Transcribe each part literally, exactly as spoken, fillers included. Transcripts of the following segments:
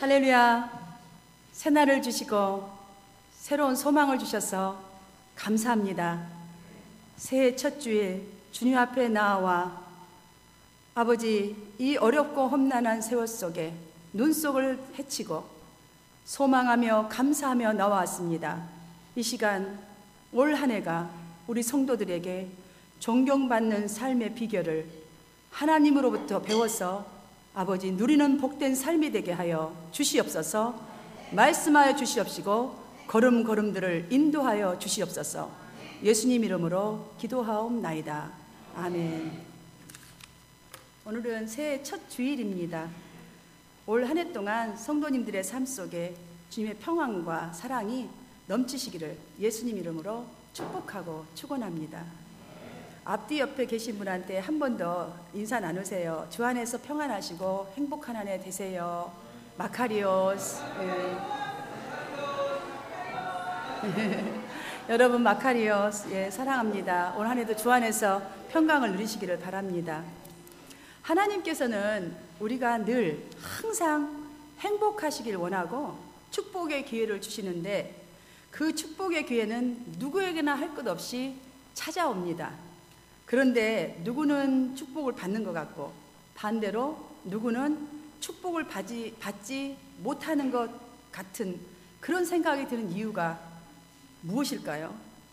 할렐루야. 새날을 주시고 새로운 소망을 주셔서 감사합니다. 새해 첫 주일 주님 앞에 나와 아버지, 이 어렵고 험난한 세월 속에 눈속을 헤치고 소망하며 감사하며 나와왔습니다. 이 시간 올 한 해가 우리 성도들에게 존경받는 삶의 비결을 하나님으로부터 배워서 아버지 누리는 복된 삶이 되게 하여 주시옵소서. 말씀하여 주시옵시고 걸음걸음들을 인도하여 주시옵소서. 예수님 이름으로 기도하옵나이다. 아멘. 오늘은 새해 첫 주일입니다. 올 한 해 동안 성도님들의 삶 속에 주님의 평안과 사랑이 넘치시기를 예수님 이름으로 축복하고 축원합니다. 앞뒤 옆에 계신 분한테 한 번 더 인사 나누세요. 주 안에서 평안하시고 행복한 한 해 되세요. 마카리오스. 예. 여러분 마카리오스, 예, 사랑합니다. 올 한 해도 주 안에서 평강을 누리시기를 바랍니다. 하나님께서는 우리가 늘 항상 행복하시길 원하고 축복의 기회를 주시는데 그 축복의 기회는 누구에게나 할 것 없이 찾아옵니다. 그런데 누구는 축복을 받는 것 같고 반대로 누구는 축복을 받지, 받지 못하는 것 같은 그런 생각이 드는 이유가 무엇일까요?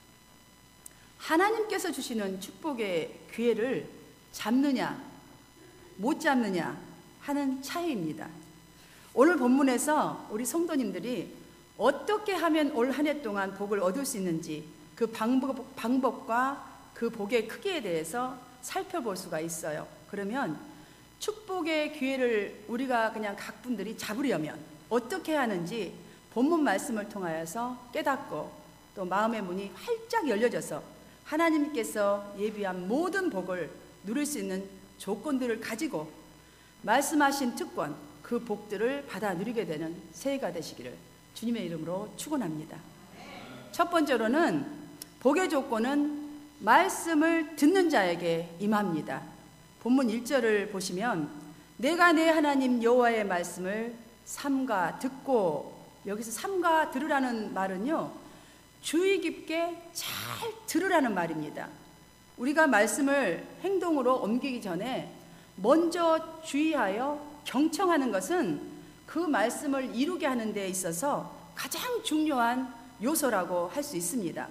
하나님께서 주시는 축복의 기회를 잡느냐 못 잡느냐 하는 차이입니다. 오늘 본문에서 우리 성도님들이 어떻게 하면 올 한 해 동안 복을 얻을 수 있는지 그 방법, 방법과 그 복의 크기에 대해서 살펴볼 수가 있어요. 그러면 축복의 기회를 우리가 그냥 각 분들이 잡으려면 어떻게 하는지 본문 말씀을 통하여서 깨닫고 또 마음의 문이 활짝 열려져서 하나님께서 예비한 모든 복을 누릴 수 있는 조건들을 가지고 말씀하신 특권, 그 복들을 받아 누리게 되는 새해가 되시기를 주님의 이름으로 축원합니다. 첫 번째로는 복의 조건은 말씀을 듣는 자에게 임합니다. 본문 일 절을 보시면 내가 내 하나님 여호와의 말씀을 삼가 듣고, 여기서 삼가 들으라는 말은요 주의 깊게 잘 들으라는 말입니다. 우리가 말씀을 행동으로 옮기기 전에 먼저 주의하여 경청하는 것은 그 말씀을 이루게 하는 데 있어서 가장 중요한 요소라고 할 수 있습니다.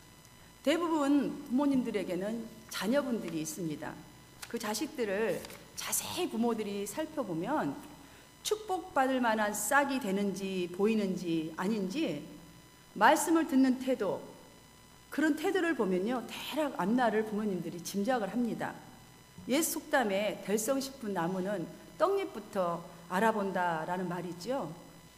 대부분 부모님들에게는 자녀분들이 있습니다. 그 자식들을 자세히 부모들이 살펴보면 축복받을 만한 싹이 되는지 보이는지 아닌지 말씀을 듣는 태도, 그런 태도를 보면요 대략 앞날을 부모님들이 짐작을 합니다. 옛 속담에 될성 싶은 나무는 떡잎부터 알아본다라는 말이 있죠.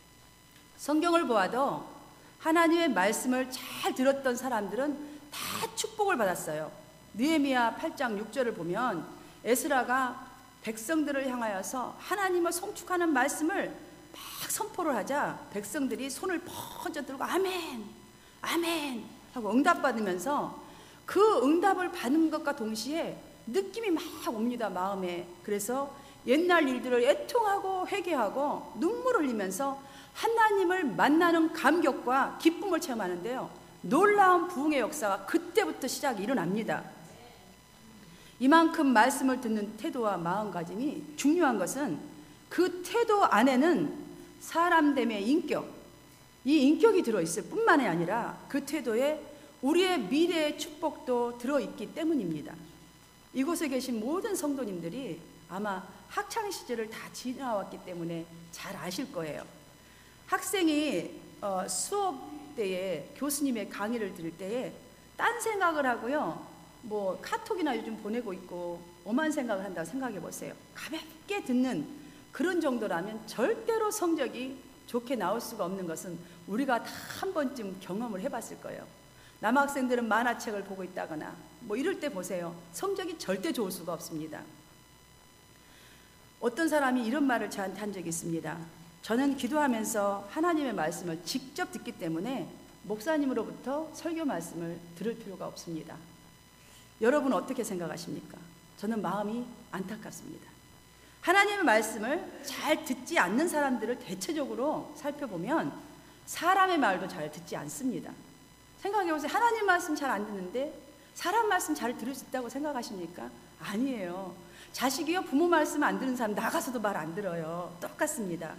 성경을 보아도 하나님의 말씀을 잘 들었던 사람들은 다 축복을 받았어요. 느헤미야 팔 장 육 절을 보면 에스라가 백성들을 향하여서 하나님을 송축하는 말씀을 막 선포를 하자 백성들이 손을 번져 들고 아멘 아멘 하고 응답받으면서 그 응답을 받는 것과 동시에 느낌이 막 옵니다, 마음에. 그래서 옛날 일들을 애통하고 회개하고 눈물 흘리면서 하나님을 만나는 감격과 기쁨을 체험하는데요 놀라운 부흥의 역사가 그때부터 시작이 일어납니다. 이만큼 말씀을 듣는 태도와 마음가짐이 중요한 것은 그 태도 안에는 사람됨의 인격, 이 인격이 들어있을 뿐만이 아니라 그 태도에 우리의 미래의 축복도 들어있기 때문입니다. 이곳에 계신 모든 성도님들이 아마 학창시절을 다 지나왔기 때문에 잘 아실 거예요. 학생이 어, 수업 때에 교수님의 강의를 들을 때에 딴 생각을 하고요 뭐 카톡이나 요즘 보내고 있고 엄한 생각을 한다고 생각해 보세요. 가볍게 듣는 그런 정도라면 절대로 성적이 좋게 나올 수가 없는 것은 우리가 다 한 번쯤 경험을 해봤을 거예요. 남학생들은 만화책을 보고 있다거나 뭐 이럴 때 보세요. 성적이 절대 좋을 수가 없습니다. 어떤 사람이 이런 말을 저한테 한 적이 있습니다. 저는 기도하면서 하나님의 말씀을 직접 듣기 때문에 목사님으로부터 설교 말씀을 들을 필요가 없습니다. 여러분 어떻게 생각하십니까? 저는 마음이 안타깝습니다. 하나님의 말씀을 잘 듣지 않는 사람들을 대체적으로 살펴보면 사람의 말도 잘 듣지 않습니다. 생각해보세요. 하나님 말씀 잘 안 듣는데 사람 말씀 잘 들을 수 있다고 생각하십니까? 아니에요. 자식이요, 부모 말씀 안 듣는 사람 나가서도 말 안 들어요. 똑같습니다.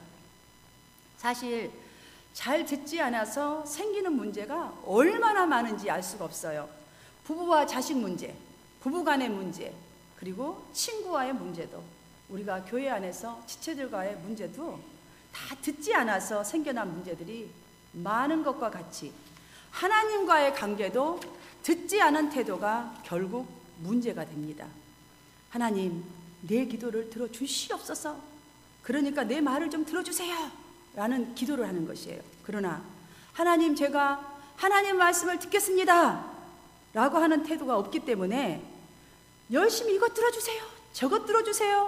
사실 잘 듣지 않아서 생기는 문제가 얼마나 많은지 알 수가 없어요. 부부와 자식 문제, 부부 간의 문제, 그리고 친구와의 문제도, 우리가 교회 안에서 지체들과의 문제도 다 듣지 않아서 생겨난 문제들이 많은 것과 같이 하나님과의 관계도 듣지 않은 태도가 결국 문제가 됩니다. 하나님, 내 기도를 들어주시옵소서. 그러니까 내 말을 좀 들어주세요 라는 기도를 하는 것이에요. 그러나 하나님, 제가 하나님 말씀을 듣겠습니다 라고 하는 태도가 없기 때문에 열심히 이것 들어주세요, 저것 들어주세요,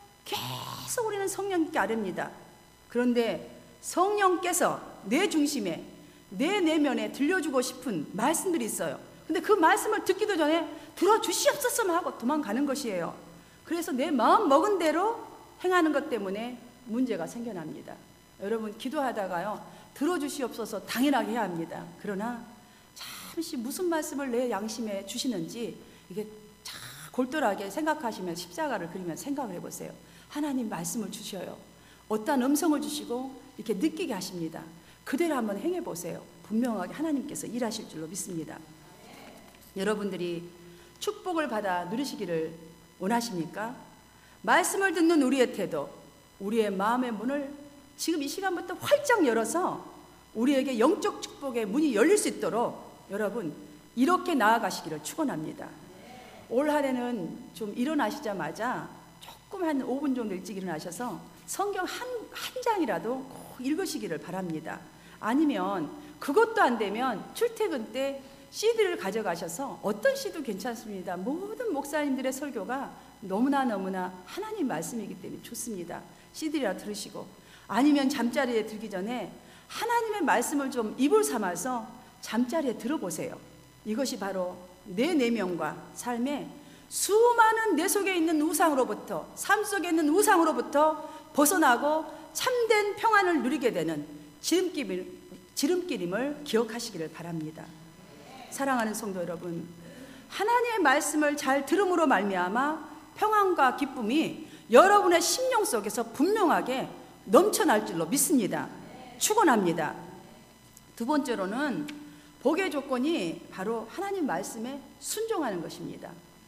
계속 우리는 성령님께 아뢰입니다. 그런데 성령께서 내 중심에, 내 내면에 들려주고 싶은 말씀들이 있어요. 근데 그 말씀을 듣기도 전에 들어주시옵소서만 하고 도망가는 것이에요. 그래서 내 마음 먹은 대로 행하는 것 때문에 문제가 생겨납니다. 여러분, 기도하다가요, 들어주시옵소서 당연하게 해야 합니다. 그러나 잠시 무슨 말씀을 내 양심에 주시는지 이게 참 골똘하게 생각하시면, 십자가를 그리면 생각을 해보세요. 하나님 말씀을 주셔요. 어떤 음성을 주시고 이렇게 느끼게 하십니다. 그대로 한번 행해보세요. 분명하게 하나님께서 일하실 줄로 믿습니다. 여러분들이 축복을 받아 누리시기를 원하십니까? 말씀을 듣는 우리의 태도, 우리의 마음의 문을 지금 이 시간부터 활짝 열어서 우리에게 영적 축복의 문이 열릴 수 있도록 여러분 이렇게 나아가시기를 축원합니다. 올 한 해는 좀 일어나시자마자 조금 한 오 분 정도 일찍 일어나셔서 성경 한, 한 장이라도 꼭 읽으시기를 바랍니다. 아니면 그것도 안 되면 출퇴근 때 씨디를 가져가셔서, 어떤 씨도 괜찮습니다. 모든 목사님들의 설교가 너무나 너무나 하나님 말씀이기 때문에 좋습니다. 씨디라 들으시고, 아니면 잠자리에 들기 전에 하나님의 말씀을 좀 입을 삼아서 잠자리에 들어보세요. 이것이 바로 내 내면과 삶에 수많은 내 속에 있는 우상으로부터, 삶 속에 있는 우상으로부터 벗어나고 참된 평안을 누리게 되는 지름길, 지름길임을 기억하시기를 바랍니다. 사랑하는 성도 여러분, 하나님의 말씀을 잘 들음으로 말미암아 평안과 기쁨이 여러분의 심령 속에서 분명하게 넘쳐날 줄로 믿습니다. 축원합니다. 두 번째로는 복의 조건이 바로 하나님 말씀에 순종하는 것입니다.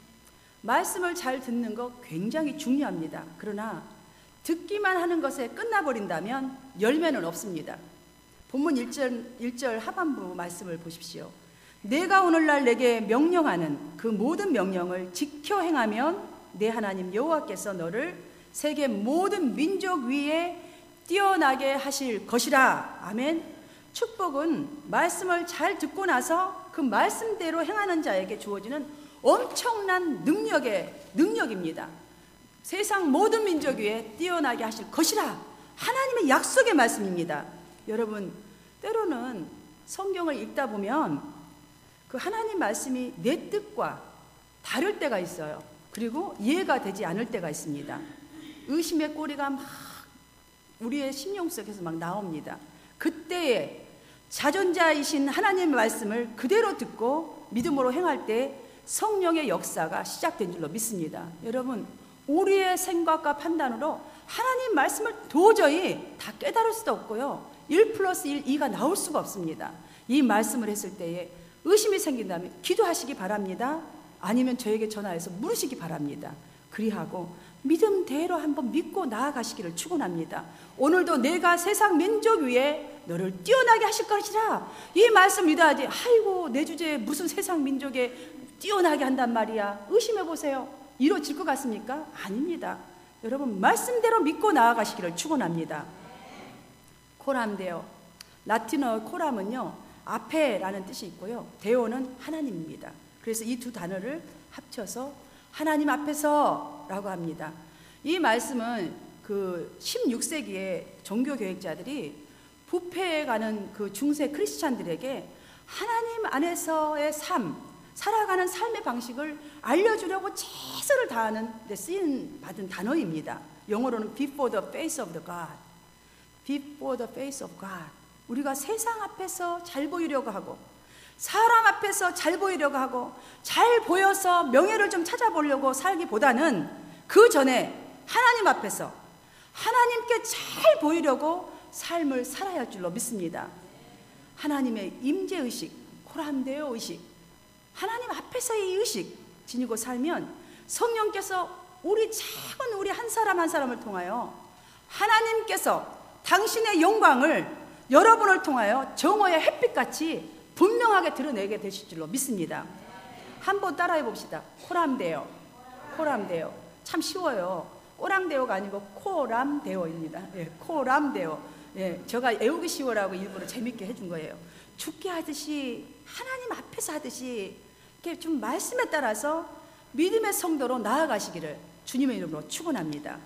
말씀을 잘 듣는 것 굉장히 중요합니다. 그러나 듣기만 하는 것에 끝나버린다면 열매는 없습니다. 본문 일 절, 일 절 하반부 말씀을 보십시오. 내가 오늘날 내게 명령하는 그 모든 명령을 지켜 행하면 내 하나님 여호와께서 너를 세계 모든 민족 위에 뛰어나게 하실 것이라. 아멘. 축복은 말씀을 잘 듣고 나서 그 말씀대로 행하는 자에게 주어지는 엄청난 능력의 능력입니다. 세상 모든 민족 위에 뛰어나게 하실 것이라. 하나님의 약속의 말씀입니다. 여러분, 때로는 성경을 읽다 보면 그 하나님 말씀이 내 뜻과 다를 때가 있어요. 그리고 이해가 되지 않을 때가 있습니다. 의심의 꼬리가 막 우리의 심령 속에서 막 나옵니다. 그때에 자존자이신 하나님의 말씀을 그대로 듣고 믿음으로 행할 때 성령의 역사가 시작된 줄로 믿습니다. 여러분, 우리의 생각과 판단으로 하나님 말씀을 도저히 다 깨달을 수도 없고요, 일 플러스 일, 이가 나올 수가 없습니다. 이 말씀을 했을 때에 의심이 생긴다면 기도하시기 바랍니다. 아니면 저에게 전화해서 물으시기 바랍니다. 그리하고 믿음대로 한번 믿고 나아가시기를 축원합니다. 오늘도 내가 세상 민족 위에 너를 뛰어나게 하실 것이라. 이 말씀 믿어야지. 아이고, 내 주제에 무슨 세상 민족에 뛰어나게 한단 말이야. 의심해 보세요. 이루어질 것 같습니까? 아닙니다. 여러분, 말씀대로 믿고 나아가시기를 축원합니다. 코람데오, 라틴어 코람은요, 앞에라는 뜻이 있고요, 데오는 하나님입니다. 그래서 이 두 단어를 합쳐서 하나님 앞에서 라고 합니다. 이 말씀은 그 십육 세기의 종교교육자들이 부패해 가는 그 중세 크리스찬들에게 하나님 안에서의 삶, 살아가는 삶의 방식을 알려주려고 최선을 다하는 데 쓰인 받은 단어입니다. 영어로는 before the face of the God. before the face of God. 우리가 세상 앞에서 잘 보이려고 하고 사람 앞에서 잘 보이려고 하고 잘 보여서 명예를 좀 찾아보려고 살기보다는 그 전에 하나님 앞에서 하나님께 잘 보이려고 삶을 살아야 할 줄로 믿습니다. 하나님의 임재의식, 코람데오 의식, 하나님 앞에서의 이 의식 지니고 살면 성령께서 우리 작은 우리 한 사람 한 사람을 통하여 하나님께서 당신의 영광을 여러분을 통하여 정오의 햇빛같이 분명하게 드러내게 되실 줄로 믿습니다. 한번 따라해 봅시다. 코람데오, 코람데오. 참 쉬워요. 꼬랑데오가 아니고 코람데오입니다. 예, 코람데오. 예, 제가 애우기 쉬워라고 일부러 재밌게 해준 거예요. 죽게 하듯이 하나님 앞에서 하듯이 이렇게 좀 말씀에 따라서 믿음의 성도로 나아가시기를 주님의 이름으로 축원합니다.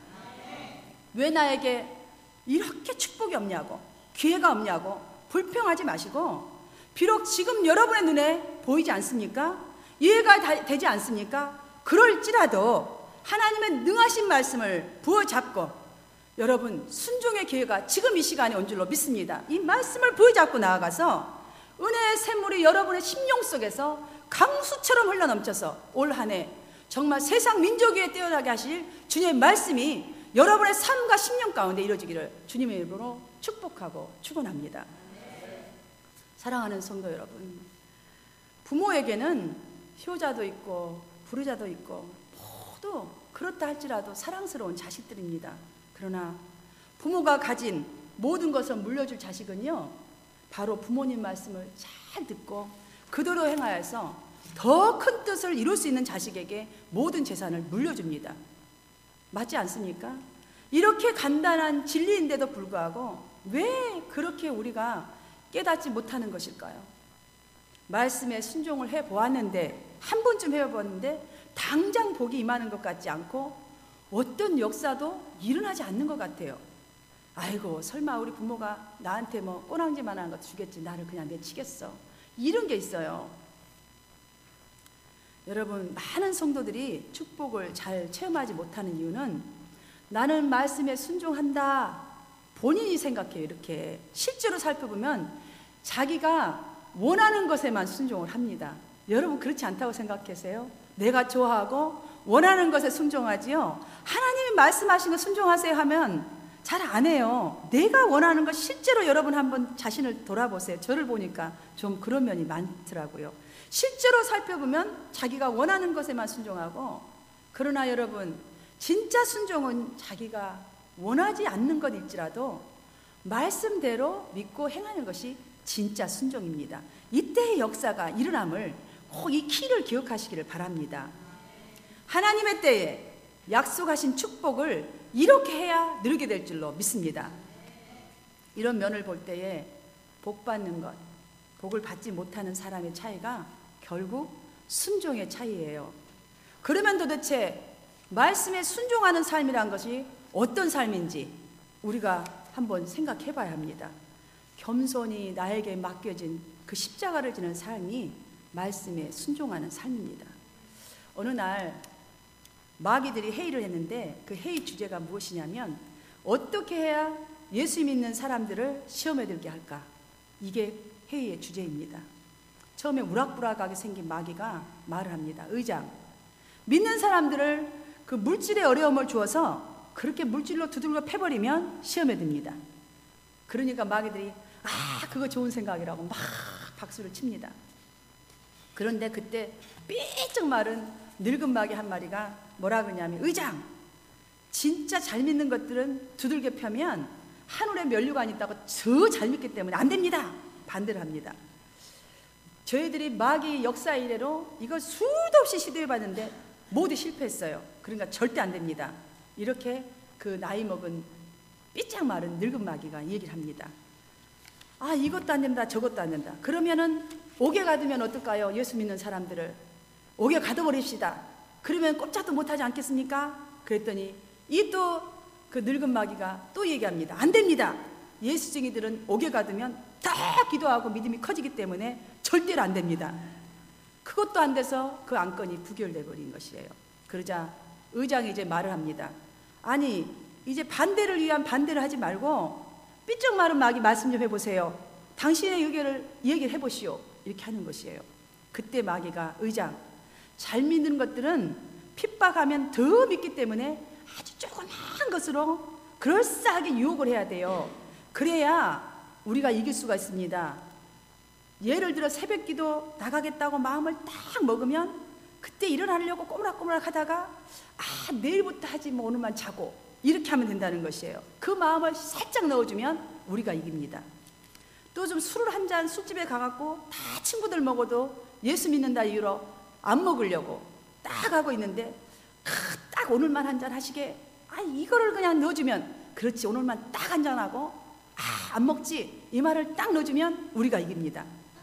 왜 나에게 이렇게 축복이 없냐고, 기회가 없냐고 불평하지 마시고, 비록 지금 여러분의 눈에 보이지 않습니까? 이해가 다, 되지 않습니까? 그럴지라도 하나님의 능하신 말씀을 부어잡고 여러분 순종의 기회가 지금 이 시간에 온 줄로 믿습니다. 이 말씀을 부여잡고 나아가서 은혜의 샘물이 여러분의 심령 속에서 강수처럼 흘러넘쳐서 올 한 해 정말 세상 민족 위에 뛰어나게 하실 주님의 말씀이 여러분의 삶과 심령 가운데 이루어지기를 주님의 이름으로 축복하고 축원합니다. 사랑하는 성도 여러분, 부모에게는 효자도 있고 부르자도 있고 모두 그렇다 할지라도 사랑스러운 자식들입니다. 그러나 부모가 가진 모든 것을 물려줄 자식은요, 바로 부모님 말씀을 잘 듣고 그대로 행하여서 더 큰 뜻을 이룰 수 있는 자식에게 모든 재산을 물려줍니다. 맞지 않습니까? 이렇게 간단한 진리인데도 불구하고 왜 그렇게 우리가 깨닫지 못하는 것일까요? 말씀에 순종을 해보았는데, 한 번쯤 해보았는데 당장 복이 임하는 것 같지 않고 어떤 역사도 일어나지 않는 것 같아요. 아이고 설마 우리 부모가 나한테 뭐 꼬랑지만한 거 주겠지, 나를 그냥 내치겠어, 이런 게 있어요. 여러분, 많은 성도들이 축복을 잘 체험하지 못하는 이유는 나는 말씀에 순종한다 본인이 생각해요. 이렇게 실제로 살펴보면 자기가 원하는 것에만 순종을 합니다. 여러분 그렇지 않다고 생각하세요? 내가 좋아하고 원하는 것에 순종하지요, 하나님이 말씀하신 거 순종하세요 하면 잘 안 해요. 내가 원하는 것, 실제로 여러분 한번 자신을 돌아보세요. 저를 보니까 좀 그런 면이 많더라고요. 실제로 살펴보면 자기가 원하는 것에만 순종하고, 그러나 여러분 진짜 순종은 자기가 원하지 않는 것일지라도 말씀대로 믿고 행하는 것이 진짜 순종입니다. 이때의 역사가 일어남을 꼭 이 키를 기억하시기를 바랍니다. 하나님의 때에 약속하신 축복을 이렇게 해야 누리게 될 줄로 믿습니다. 이런 면을 볼 때에 복 받는 것, 복을 받지 못하는 사람의 차이가 결국 순종의 차이예요. 그러면 도대체 말씀에 순종하는 삶이란 것이 어떤 삶인지 우리가 한번 생각해 봐야 합니다. 겸손히 나에게 맡겨진 그 십자가를 지는 삶이 말씀에 순종하는 삶입니다. 어느 날 마귀들이 회의를 했는데 그 회의 주제가 무엇이냐면, 어떻게 해야 예수 믿는 사람들을 시험에 들게 할까? 이게 회의의 주제입니다. 처음에 우락부락하게 생긴 마귀가 말을 합니다. 의장, 믿는 사람들을 그 물질의 어려움을 주어서 그렇게 물질로 두들겨 패버리면 시험에 듭니다. 그러니까 마귀들이 아 그거 좋은 생각이라고 막 박수를 칩니다. 그런데 그때 삐쩍 마른 늙은 마귀 한 마리가 뭐라 그러냐면, 의장, 진짜 잘 믿는 것들은 두들겨 펴면 하늘에 면류관이 있다고 저 잘 믿기 때문에 안 됩니다. 반대를 합니다. 저희들이 마귀 역사 이래로 이거 수도 없이 시도해봤는데 모두 실패했어요. 그러니까 절대 안 됩니다. 이렇게 그 나이 먹은 삐짝 마른 늙은 마귀가 얘기를 합니다. 아 이것도 안 된다 저것도 안 된다. 그러면은 옥에 가두면 어떨까요? 예수 믿는 사람들을 옥에 가둬버립시다. 그러면 꼼짝도 못하지 않겠습니까? 그랬더니 이 또 그 늙은 마귀가 또 얘기합니다. 안 됩니다. 예수쟁이들은 옥에 가두면 다 기도하고 믿음이 커지기 때문에 절대로 안 됩니다. 그것도 안 돼서 그 안건이 부결돼 버린 것이에요. 그러자 의장이 이제 말을 합니다. 아니 이제 반대를 위한 반대를 하지 말고 삐쩍 마른 마귀 말씀 좀 해보세요. 당신의 의견을 얘기를 해보시오. 이렇게 하는 것이에요. 그때 마귀가 의장, 잘 믿는 것들은 핍박하면 더 믿기 때문에 아주 조그만 것으로 그럴싸하게 유혹을 해야 돼요. 그래야 우리가 이길 수가 있습니다. 예를 들어 새벽기도 나가겠다고 마음을 딱 먹으면 그때 일어나려고 꼬물락꼬물락 하다가 아 내일부터 하지 뭐 오늘만 자고 이렇게 하면 된다는 것이에요. 그 마음을 살짝 넣어주면 우리가 이깁니다. 또 좀 술을 한 잔 술집에 가갖고 다 친구들 먹어도 예수 믿는다 이유로 안 먹으려고 딱 하고 있는데 아, 딱 오늘만 한 잔 하시게 아 이거를 그냥 넣어주면 그렇지 오늘만 딱 한 잔 하고 아 안 먹지 이 말을 딱 넣어주면 우리가 이깁니다.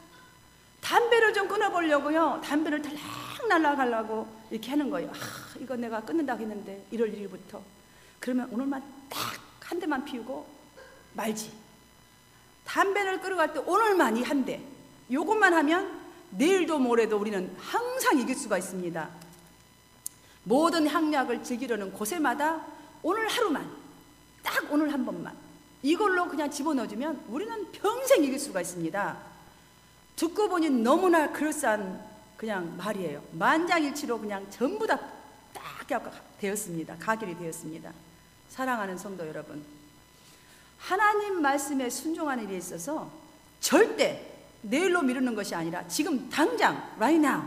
담배를 좀 끊어보려고요. 담배를 달랑달랑 하려고 이렇게 하는 거예요. 아 이거 내가 끊는다고 했는데 일월 일일부터 그러면 오늘만 딱 한 대만 피우고 말지. 담배를 끌어갈 때 오늘만 이 한 대 요것만 하면 내일도 모레도 우리는 항상 이길 수가 있습니다. 모든 향약을 즐기려는 곳에마다 오늘 하루만 딱 오늘 한 번만 이걸로 그냥 집어넣어주면 우리는 평생 이길 수가 있습니다. 듣고 보니 너무나 그럴싸한 그냥 말이에요. 만장일치로 그냥 전부 다 딱 되었습니다. 가결이 되었습니다. 사랑하는 성도 여러분, 하나님 말씀에 순종하는 일에 있어서 절대 내일로 미루는 것이 아니라 지금 당장 right now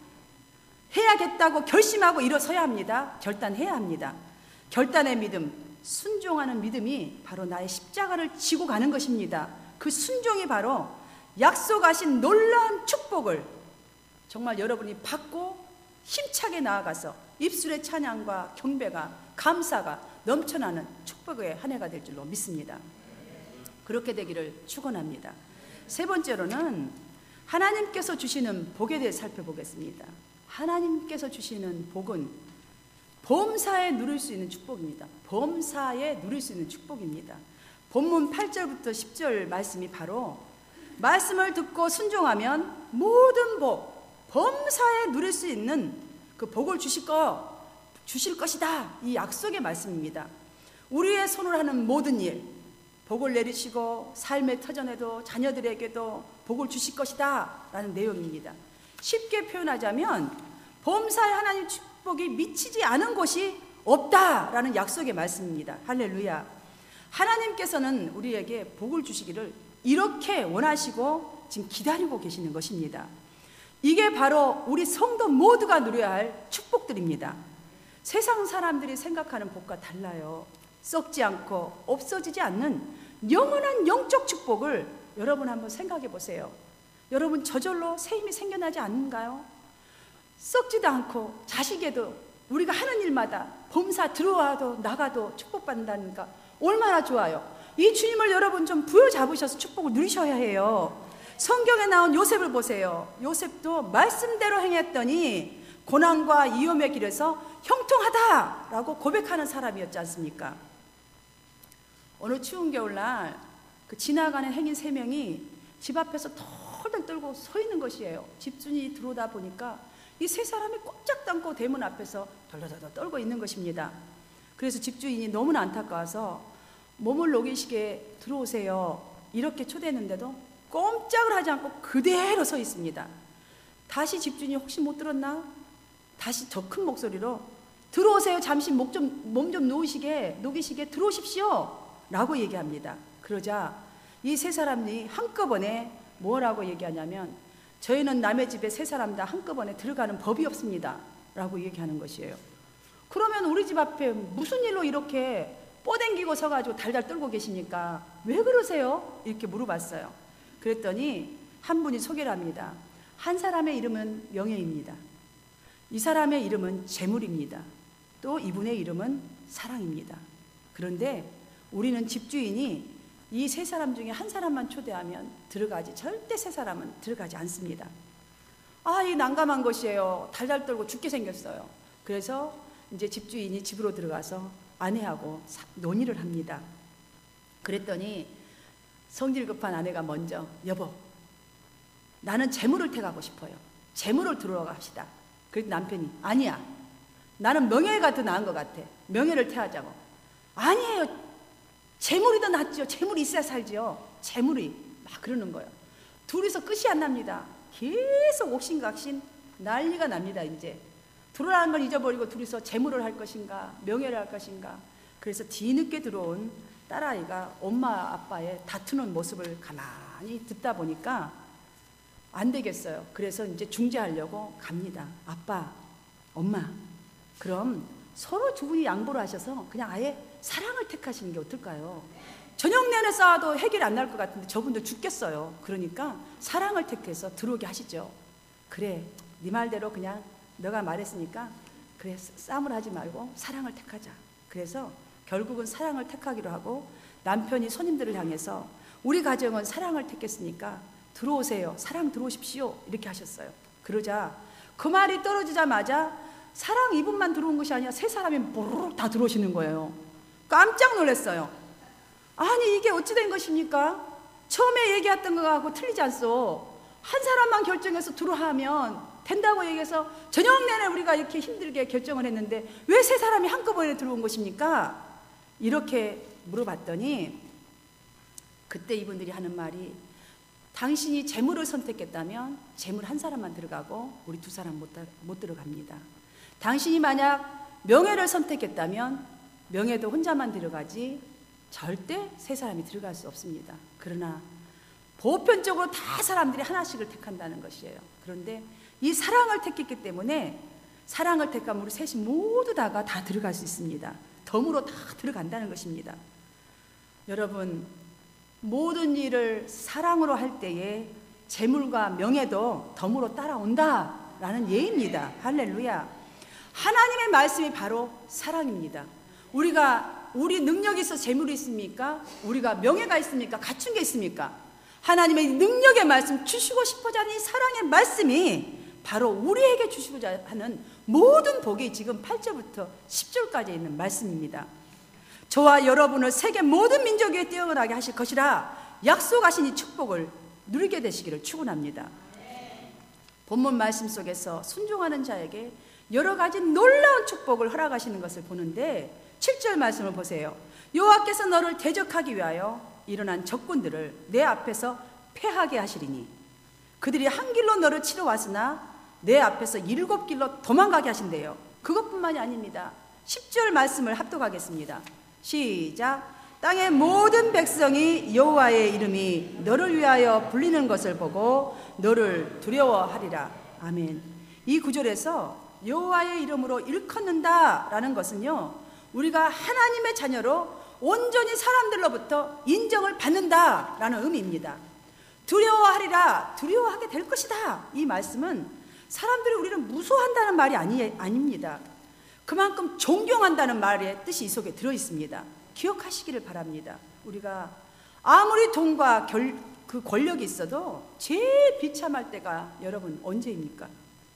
해야겠다고 결심하고 일어서야 합니다. 결단해야 합니다. 결단의 믿음, 순종하는 믿음이 바로 나의 십자가를 지고 가는 것입니다. 그 순종이 바로 약속하신 놀라운 축복을 정말 여러분이 받고 힘차게 나아가서 입술의 찬양과 경배가 감사가 넘쳐나는 축복의 한 해가 될 줄로 믿습니다. 그렇게 되기를 축원합니다. 세 번째로는 하나님께서 주시는 복에 대해 살펴보겠습니다. 하나님께서 주시는 복은 범사에 누릴 수 있는 축복입니다. 범사에 누릴 수 있는 축복입니다. 본문 팔 절부터 십 절 말씀이 바로 말씀을 듣고 순종하면 모든 복, 범사에 누릴 수 있는 그 복을 주실 거, 주실 것이다. 이 약속의 말씀입니다. 우리의 손을 하는 모든 일, 복을 내리시고 삶의 터전에도 자녀들에게도 복을 주실 것이다 라는 내용입니다. 쉽게 표현하자면 범사에 하나님 축복이 미치지 않은 곳이 없다라는 약속의 말씀입니다. 할렐루야. 하나님께서는 우리에게 복을 주시기를 이렇게 원하시고 지금 기다리고 계시는 것입니다. 이게 바로 우리 성도 모두가 누려야 할 축복들입니다. 세상 사람들이 생각하는 복과 달라요. 썩지 않고 없어지지 않는 영원한 영적 축복을 여러분 한번 생각해 보세요. 여러분 저절로 새 힘이 생겨나지 않는가요? 썩지도 않고 자식에도 우리가 하는 일마다 범사 들어와도 나가도 축복받는다니까 얼마나 좋아요. 이 주님을 여러분 좀 부여잡으셔서 축복을 누리셔야 해요. 성경에 나온 요셉을 보세요. 요셉도 말씀대로 행했더니 고난과 위험의 길에서 형통하다라고 고백하는 사람이었지 않습니까? 어느 추운 겨울날 그 지나가는 행인 세 명이 집 앞에서 털털 떨고 서 있는 것이에요. 집주인이 들어오다 보니까 이 세 사람이 꼼짝도 않고 대문 앞에서 덜덜덜 떨고 있는 것입니다. 그래서 집주인이 너무나 안타까워서 몸을 녹이시게 들어오세요 이렇게 초대했는데도 꼼짝을 하지 않고 그대로 서 있습니다. 다시 집주인이 혹시 못 들었나? 다시 더 큰 목소리로 들어오세요. 잠시 몸 좀 몸 좀 놓으시게 녹이시게 들어오십시오 라고 얘기합니다. 그러자 이 세 사람이 한꺼번에 뭐라고 얘기하냐면 저희는 남의 집에 세 사람 다 한꺼번에 들어가는 법이 없습니다 라고 얘기하는 것이에요. 그러면 우리 집 앞에 무슨 일로 이렇게 뽀댕기고 서가지고 달달 떨고 계십니까? 왜 그러세요? 이렇게 물어봤어요. 그랬더니 한 분이 소개를 합니다. 한 사람의 이름은 명예입니다. 이 사람의 이름은 재물입니다. 또 이분의 이름은 사랑입니다. 그런데 우리는 집주인이 이 세 사람 중에 한 사람만 초대하면 들어가지 절대 세 사람은 들어가지 않습니다. 아, 이 난감한 것이에요. 달달 떨고 죽게 생겼어요. 그래서 이제 집주인이 집으로 들어가서 아내하고 논의를 합니다. 그랬더니 성질 급한 아내가 먼저 여보 나는 재물을 택하고 싶어요. 재물을 들어가 합시다. 그랬더니 남편이 아니야 나는 명예가 더 나은 것 같아. 명예를 택하자고. 아니에요. 재물이 더 낫죠. 재물이 있어야 살죠. 재물이 막 그러는 거예요. 둘이서 끝이 안 납니다. 계속 옥신각신 난리가 납니다. 이제 들어라는 걸 잊어버리고 둘이서 재물을 할 것인가 명예를 할 것인가. 그래서 뒤늦게 들어온 딸아이가 엄마 아빠의 다투는 모습을 가만히 듣다 보니까 안 되겠어요. 그래서 이제 중재하려고 갑니다. 아빠, 엄마, 그럼 서로 두 분이 양보를 하셔서 그냥 아예 사랑을 택하시는 게 어떨까요? 저녁 내내 싸워도 해결이 안 날 것 같은데 저분들 죽겠어요. 그러니까 사랑을 택해서 들어오게 하시죠. 그래, 네 말대로 그냥 너가 말했으니까 그래, 싸움을 하지 말고 사랑을 택하자. 그래서 결국은 사랑을 택하기로 하고 남편이 손님들을 향해서 우리 가정은 사랑을 택했으니까 들어오세요. 사랑 들어오십시오. 이렇게 하셨어요. 그러자 그 말이 떨어지자마자 사랑 이분만 들어온 것이 아니라 세 사람이 보르륵 다 들어오시는 거예요. 깜짝 놀랐어요. 아니 이게 어찌 된 것입니까? 처음에 얘기했던 거하고 틀리지 않소. 한 사람만 결정해서 들어하면 된다고 얘기해서 저녁 내내 우리가 이렇게 힘들게 결정을 했는데 왜 세 사람이 한꺼번에 들어온 것입니까? 이렇게 물어봤더니 그때 이분들이 하는 말이 당신이 재물을 선택했다면 재물 한 사람만 들어가고 우리 두 사람 못, 못 들어갑니다. 당신이 만약 명예를 선택했다면 명예도 혼자만 들어가지 절대 세 사람이 들어갈 수 없습니다. 그러나 보편적으로 다 사람들이 하나씩을 택한다는 것이에요. 그런데 이 사랑을 택했기 때문에 사랑을 택하면 우리 셋이 모두 다가 다 들어갈 수 있습니다. 덤으로 다 들어간다는 것입니다. 여러분, 모든 일을 사랑으로 할 때에 재물과 명예도 덤으로 따라온다라는 예입니다. 할렐루야. 하나님의 말씀이 바로 사랑입니다. 우리가 우리 능력이 있어 재물이 있습니까? 우리가 명예가 있습니까? 갖춘 게 있습니까? 하나님의 능력의 말씀, 주시고 싶어자 하는 이 사랑의 말씀이 바로 우리에게 주시고자 하는 모든 복이 지금 팔 절부터 십 절까지 있는 말씀입니다. 저와 여러분을 세계 모든 민족 위에 뛰어나게 하실 것이라 약속하신 이 축복을 누리게 되시기를 축원합니다. 본문 말씀 속에서 순종하는 자에게 여러 가지 놀라운 축복을 허락하시는 것을 보는데 칠 절 말씀을 보세요. 여호와께서 너를 대적하기 위하여 일어난 적군들을 내 앞에서 패하게 하시리니 그들이 한 길로 너를 치러 왔으나 내 앞에서 일곱 길로 도망가게 하신대요. 그것뿐만이 아닙니다. 십 절 말씀을 합독하겠습니다. 시작. 땅의 모든 백성이 여호와의 이름이 너를 위하여 불리는 것을 보고 너를 두려워하리라. 아멘. 이 구절에서 여호와의 이름으로 일컫는다라는 것은요, 우리가 하나님의 자녀로 온전히 사람들로부터 인정을 받는다라는 의미입니다. 두려워하리라, 두려워하게 될 것이다. 이 말씀은 사람들이 우리를 무서워한다는 말이 아니, 아닙니다. 그만큼 존경한다는 말의 뜻이 이 속에 들어있습니다. 기억하시기를 바랍니다. 우리가 아무리 돈과 결, 그 권력이 있어도 제일 비참할 때가 여러분 언제입니까?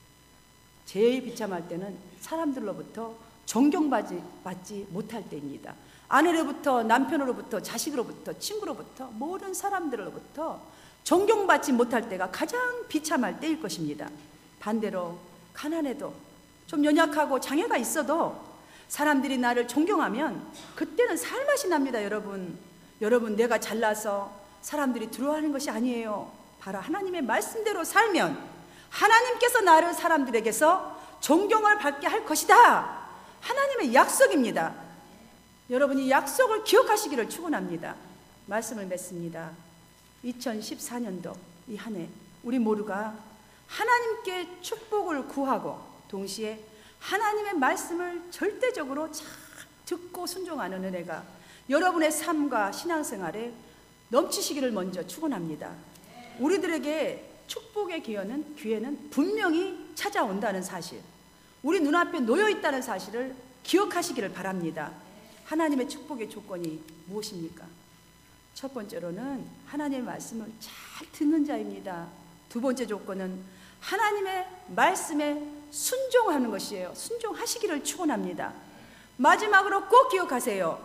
제일 비참할 때는 사람들로부터 존경받지 받지 못할 때입니다. 아내로부터, 남편으로부터, 자식으로부터, 친구로부터, 모든 사람들로부터 존경받지 못할 때가 가장 비참할 때일 것입니다. 반대로 가난해도 좀 연약하고 장애가 있어도 사람들이 나를 존경하면 그때는 살맛이 납니다. 여러분, 여러분 내가 잘나서 사람들이 두려워하는 것이 아니에요. 바로 하나님의 말씀대로 살면 하나님께서 나를 사람들에게서 존경을 받게 할 것이다. 하나님의 약속입니다. 여러분이 약속을 기억하시기를 축원합니다. 말씀을 맺습니다. 이천십사 년도 이 한 해 우리 모두가 하나님께 축복을 구하고 동시에 하나님의 말씀을 절대적으로 잘 듣고 순종하는 은혜가 여러분의 삶과 신앙생활에 넘치시기를 먼저 축원합니다. 우리들에게 축복의 기회는, 기회는 분명히 찾아온다는 사실, 우리 눈앞에 놓여 있다는 사실을 기억하시기를 바랍니다. 하나님의 축복의 조건이 무엇입니까? 첫 번째로는 하나님의 말씀을 잘 듣는 자입니다. 두 번째 조건은 하나님의 말씀에 순종하는 것이에요. 순종하시기를 축원합니다. 마지막으로 꼭 기억하세요.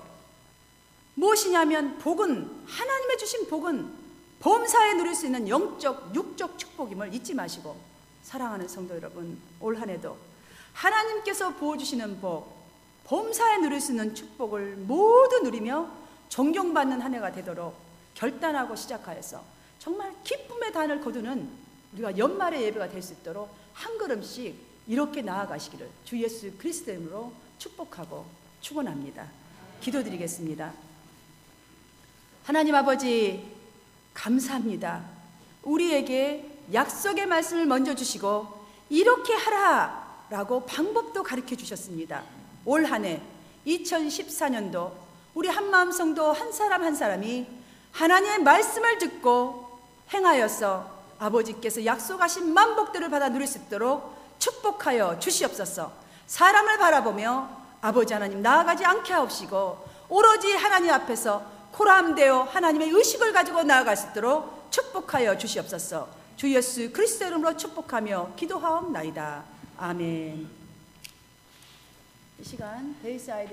무엇이냐면 복은, 하나님의 주신 복은 범사에 누릴 수 있는 영적, 육적 축복임을 잊지 마시고, 사랑하는 성도 여러분, 올 한 해도 하나님께서 부어주시는 복, 범사에 누릴 수 있는 축복을 모두 누리며 존경받는 한 해가 되도록 결단하고 시작하여서 정말 기쁨의 단을 거두는 우리가 연말의 예배가 될 수 있도록 한 걸음씩 이렇게 나아가시기를 주 예수 그리스도 이름으로 축복하고 축원합니다. 기도드리겠습니다. 하나님 아버지 감사합니다. 우리에게 약속의 말씀을 먼저 주시고 이렇게 하라라고 방법도 가르쳐 주셨습니다. 올 한 해 이천십사 년도 우리 한마음 성도 한 사람 한 사람이 하나님의 말씀을 듣고 행하여서 아버지께서 약속하신 만복들을 받아 누릴 수 있도록 축복하여 주시옵소서. 사람을 바라보며 아버지 하나님 나아가지 않게 하옵시고 오로지 하나님 앞에서 코람되어 하나님의 의식을 가지고 나아갈 수 있도록 축복하여 주시옵소서. 주 예수 그리스도 이름으로 축복하며 기도하옵나이다. 아멘. 이 시간 베이스 아이디